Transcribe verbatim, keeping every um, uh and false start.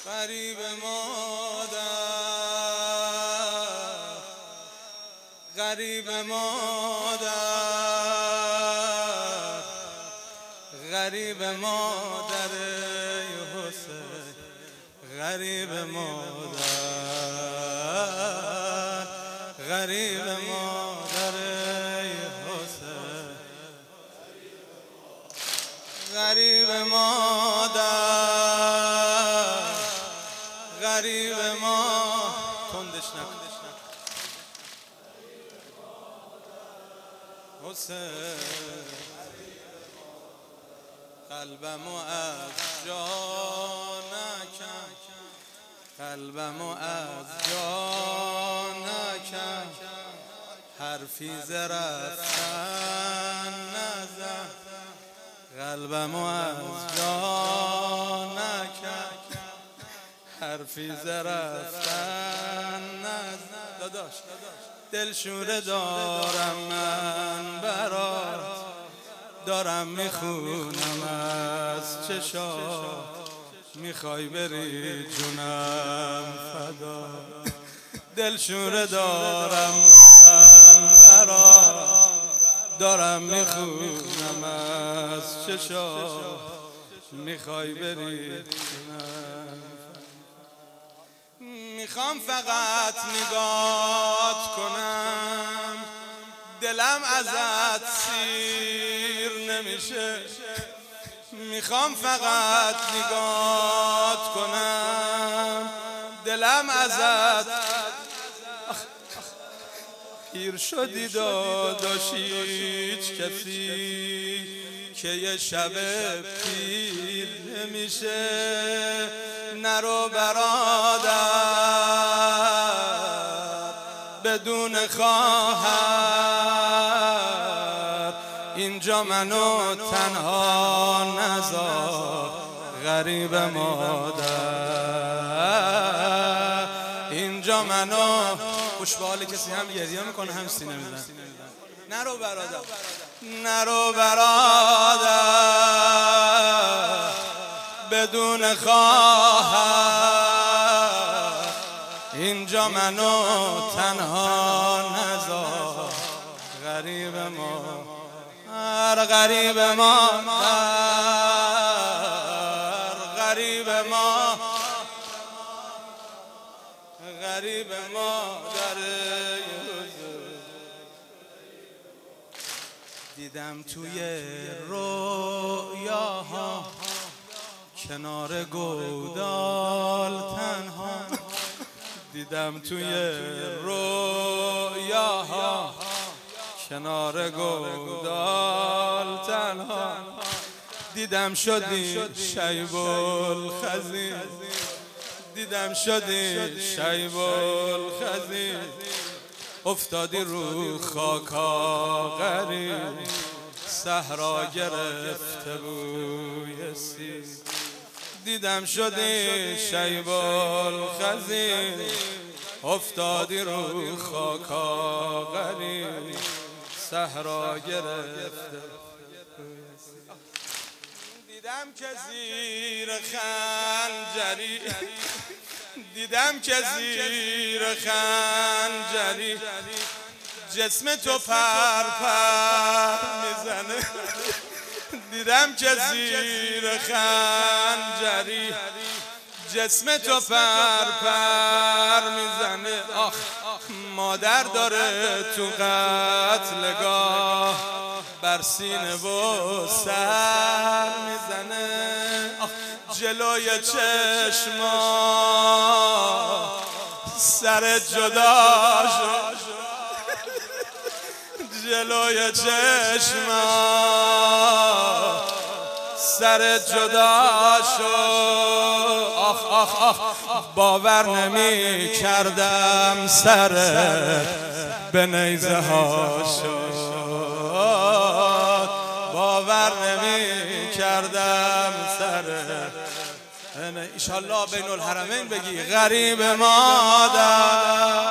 غریب مادر غریب مادر غریب مادر حسین غریب مادر غریب مادر حسین غریب مادر غریب ما تندش نکن حسین قلبمو از جا نکن قلبمو از جا نکن حرفی ز رفتن نزن قلبمو از جا نکن حرفی ز رفتن نزن داداش دلشوره دارم من برات دارم میخونم از چشات میخوای بری جونم فدا دلشوره دارم من برات دارم میخونم از چشات میخوای بری جونم میخوام فقط نگات کنم دلم ازت سیر نمیشه میخوام فقط نگات کنم دلم ازت پیر شدی داداش هیچ کسی که یه شب پیر نمیشه نرو برادر بدون خواهر اینجا منو تنها نذار غریب مادر اینجا منو خوش به حال کسی هم گریه میکنه هم سینه میزن نرو برادر نرو برادر بدون خواهر اینجا منو تنها نذار غریب ما غریب ما غریب ما غریب ما در دیدم توی رویاها کنار گودال تنها دیدم توی رویاها کنار گودال تنها دیدم شدی شیب الخزین دیدم شدی شیب الخزین افتادی رو خاکا غریب صحرا گرفته بوی سیز دیدم شدی شیب الخزین افتادی رو خاکا غریب صحرا گرفته دیدم که زیر خنجری دیدم که زیر خنجری جسم تو پر پر میزنه دیدم که زیر خنجری جسم تو پر پر میزنه آخ مادر داره تو قتلگاه بر سینه و سر میزنه جلوی چشما سر جدا شد جلوی چشما سر جدا شد آخ آخ آخ باور نمی کردم سر به نیزه ها شد باور نمی کردم سر ایشالله بین الحرمین بگی غریب مادر